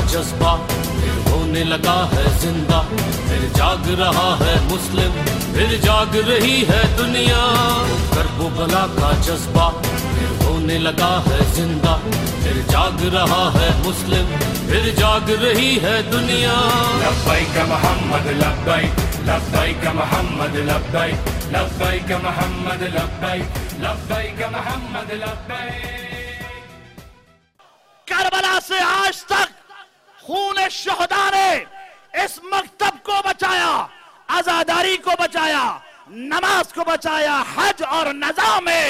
جذبہ پھر ہونے لگا ہے زندہ، پھر جاگ رہا ہے مسلم، پھر جاگ رہی ہے دنیا۔ کرب و بلا کا جذبہ پھر ہونے لگا ہے زندہ، پھر جاگ رہا ہے مسلم، پھر جاگ رہی ہے دنیا۔ لبیک محمد لبیک، لبیک محمد لبیک، لبیک محمد لبیک، لبیک محمد لبیک۔ کربلا سے آج تک خون شہداء نے اس مکتب کو بچایا، عزاداری کو بچایا، نماز کو بچایا، حج اور نظام میں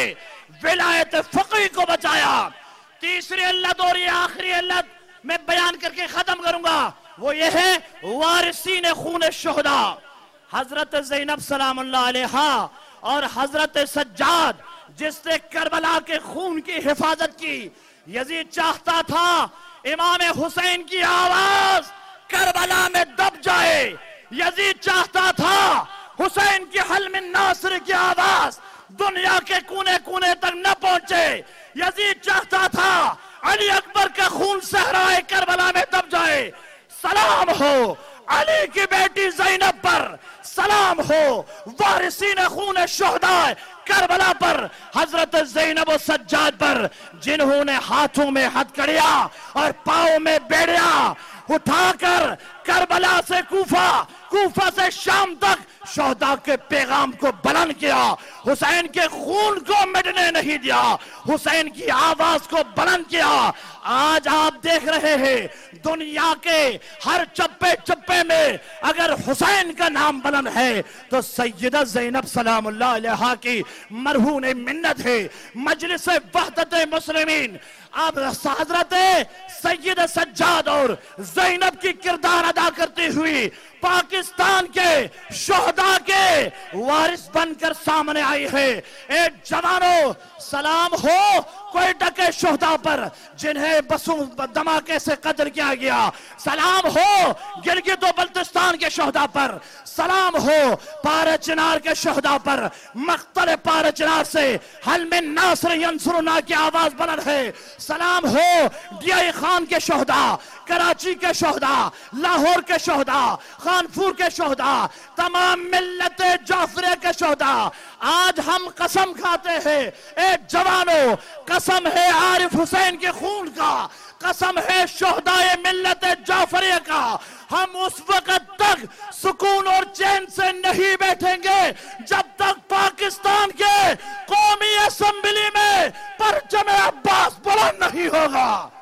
ولایت فقی کو بچایا۔ تیسری علت اور یہ آخری علت میں بیان کر کے ختم کروں گا، وہ یہ ہے وارثین خون شہداء۔ حضرت زینب سلام اللہ علیہا اور حضرت سجاد جس نے کربلا کے خون کی حفاظت کی، یزید چاہتا تھا امام حسین کی آواز کربلا میں دب جائے، یزید چاہتا تھا حسین کی حلم الناصر کی آواز دنیا کے کونے کونے تک نہ پہنچے، یزید چاہتا تھا علی اکبر کا خون صحرائے کربلا میں دب جائے۔ سلام ہو علی کی بیٹی زینب پر، سلام ہو وارثین خون شہداء کربلا پر، حضرت زینب و سجاد پر، جنہوں نے ہاتھوں میں ہتھکڑیاں اور پاؤں میں بیڑیاں اٹھا کر کربلا سے کوفہ، کوفہ سے شام تک شہداء کے پیغام کو بلند کیا، حسین کے خون کو مٹنے نہیں دیا، حسین کی آواز کو بلند کیا۔ آج آپ دیکھ رہے ہیں دنیا کے ہر چپے چپے میں اگر حسین کا نام بلند ہے تو سیدہ زینب سلام اللہ علیہا کی مرہون منت ہے۔ مجلس وحدت مسلمین اب حضرت سید سجاد اور زینب کی کردار ادا کرتی ہوئی پاکستان کے شہداء کے وارث بن کر سامنے آئی ہے۔ اے جوانوں سلام ہو کوئٹہ کے شہداء پر جنہیں بسوں دھماکے سے قتل کیا گیا، سلام ہو گلگت و بلتستان کے شہداء پر، سلام ہو پار چنار کے شہداء پر۔ مقتل پار چنار سے حلم الناصر ینصرنا کی آواز بلند ہے، سلام ہو ڈی آئی خان کے شہداء، کراچی کے شہداء، لاہور کے شہداء، خانپور کے شہداء، تمام ملت جعفریہ کے شہداء۔ آج ہم قسم کھاتے ہیں اے جوانوں، قسم ہے عارف حسین کے خون کا، قسم ہے شہداء ملت جعفریہ کا، ہم اس وقت تک سکون اور چین سے نہیں بیٹھیں گے جب تک پاکستان کے قومی اسمبلی میں پرچم عباس بلند نہیں ہوگا۔